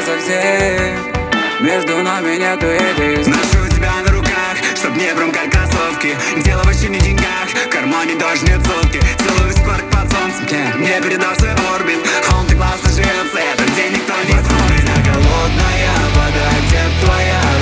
совсем. Между нами нету этих. Ношу тебя на руках, чтоб не промкать кроссовки. Дело вообще не в деньгах, в кармане дождь нет сотки. Целую весь парк под солнцем, мне передал свой орбит. Он так классно живется, этот день никто не смотрит. Холодная вода, где твоя